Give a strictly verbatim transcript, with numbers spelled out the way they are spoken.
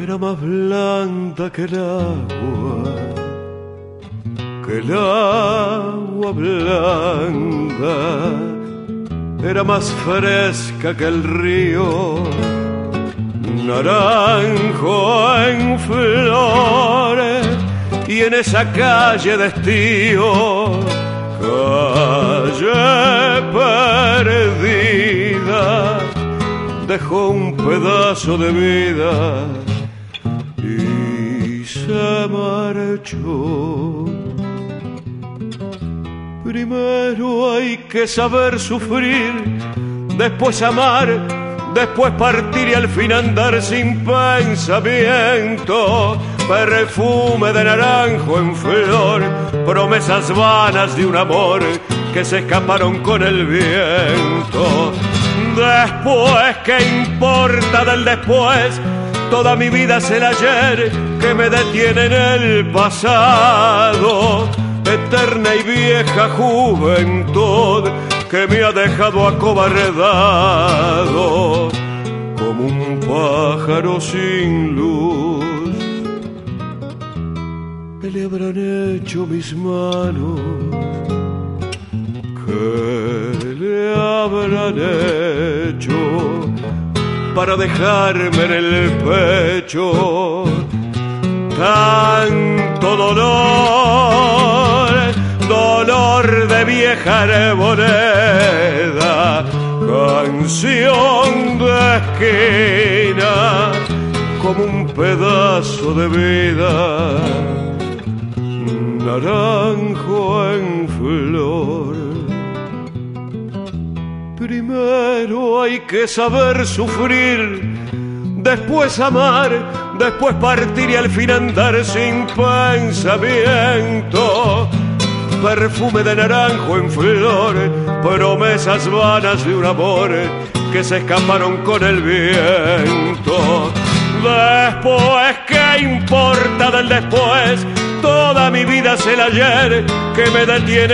era más blanda que el agua, que el agua blanda, era más fresca que el río, naranjo en flores, y en esa calle de estío, calle perdida, dejó un pedazo de vida y se marchó. Primero hay que saber sufrir, después amar, después partir y al fin andar sin pensamiento. Perfume de naranjo en flor, promesas vanas de un amor que se escaparon con el viento. Después, ¿qué importa del después? Toda mi vida es el ayer que me detiene en el pasado. Eterna y vieja juventud que me ha dejado acobardado como un pájaro sin luz. ¿Qué le habrán hecho mis manos? ¿Qué le habrán hecho para dejarme en el pecho tanto dolor? Dolor de vieja arboleda, canción de esquina, como un pedazo de vida, naranjo en flor. Primero hay que saber sufrir, después amar, después partir y al fin andar sin pensamiento. Perfume de naranjo en flor, promesas vanas de un amor que se escaparon con el viento. Después, ¿qué importa del después? Toda mi vida es el ayer que me detiene